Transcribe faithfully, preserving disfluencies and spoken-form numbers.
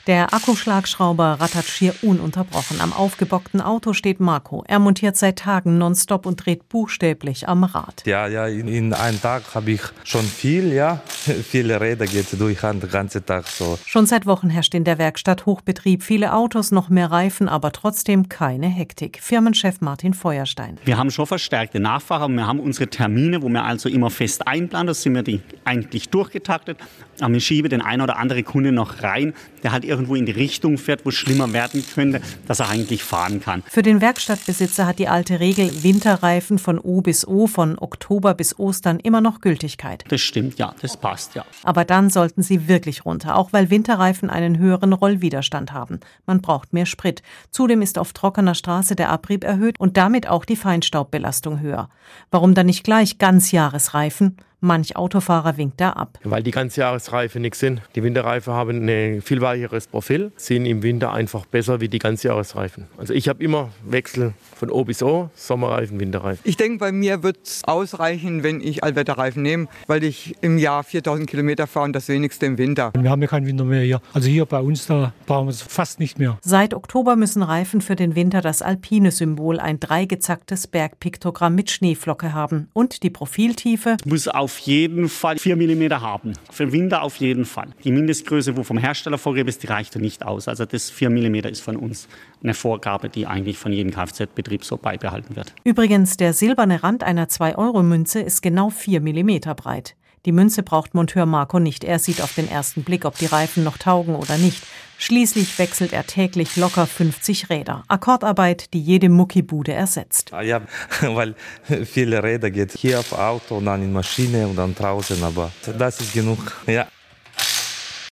Der Akkuschlagschrauber rattert schier ununterbrochen. Am aufgebockten Auto steht Marco. Er montiert seit Tagen nonstop und dreht buchstäblich am Rad. Ja, ja, in, in einem Tag habe ich schon viel, ja. Viele Räder geht durch den ganzen Tag so. Schon seit Wochen herrscht in der Werkstatt Hochbetrieb. Viele Autos, noch mehr Reifen, aber trotzdem keine Hektik. Firmenchef Martin Feuerstein. Wir haben schon verstärkte Nachfrage. Wir haben unsere Termine, wo wir also immer fest einplanen. Das sind wir die eigentlich durchgetaktet. Aber wir schieben den einen oder anderen Kunde noch rein, der halt irgendwo in die Richtung fährt, wo es schlimmer werden könnte, dass er eigentlich fahren kann. Für den Werkstattbesitzer hat die alte Regel Winterreifen von O bis O, von Oktober bis Ostern immer noch Gültigkeit. Das stimmt, ja, das passt, ja. Aber dann sollten sie wirklich runter, auch weil Winterreifen einen höheren Rollwiderstand haben. Man braucht mehr Sprit. Zudem ist auf trockener Straße der Abrieb erhöht und damit auch die Feinstaubbelastung höher. Warum dann nicht gleich Ganzjahresreifen? Manch Autofahrer winkt da ab. Weil die Ganzjahresreifen nichts sind. Die Winterreifen haben ein viel weicheres Profil, sind im Winter einfach besser wie die Ganzjahresreifen. Also ich habe immer Wechsel von O bis O, Sommerreifen, Winterreifen. Ich denke, bei mir wird es ausreichen, wenn ich Allwetterreifen nehme, weil ich im Jahr viertausend Kilometer fahre und das wenigste im Winter. Wir haben ja keinen Winter mehr hier. Also hier bei uns, da brauchen wir es fast nicht mehr. Seit Oktober müssen Reifen für den Winter das alpine Symbol, ein dreigezacktes Bergpiktogramm mit Schneeflocke haben. Und die Profiltiefe muss auf jeden Fall vier Millimeter haben. Für Winter auf jeden Fall. Die Mindestgröße, wo vom Hersteller vorgegeben ist, die reicht nicht aus. Also das vier Millimeter ist von uns eine Vorgabe, die eigentlich von jedem Kfz-Betrieb so beibehalten wird. Übrigens, der silberne Rand einer zwei Euro Münze ist genau vier Millimeter breit. Die Münze braucht Monteur Marco nicht. Er sieht auf den ersten Blick, ob die Reifen noch taugen oder nicht. Schließlich wechselt er täglich locker fünfzig Räder. Akkordarbeit, die jede Muckibude ersetzt. Ja, weil viele Räder geht hier auf Auto und dann in Maschine und dann draußen, aber das ist genug. Ja.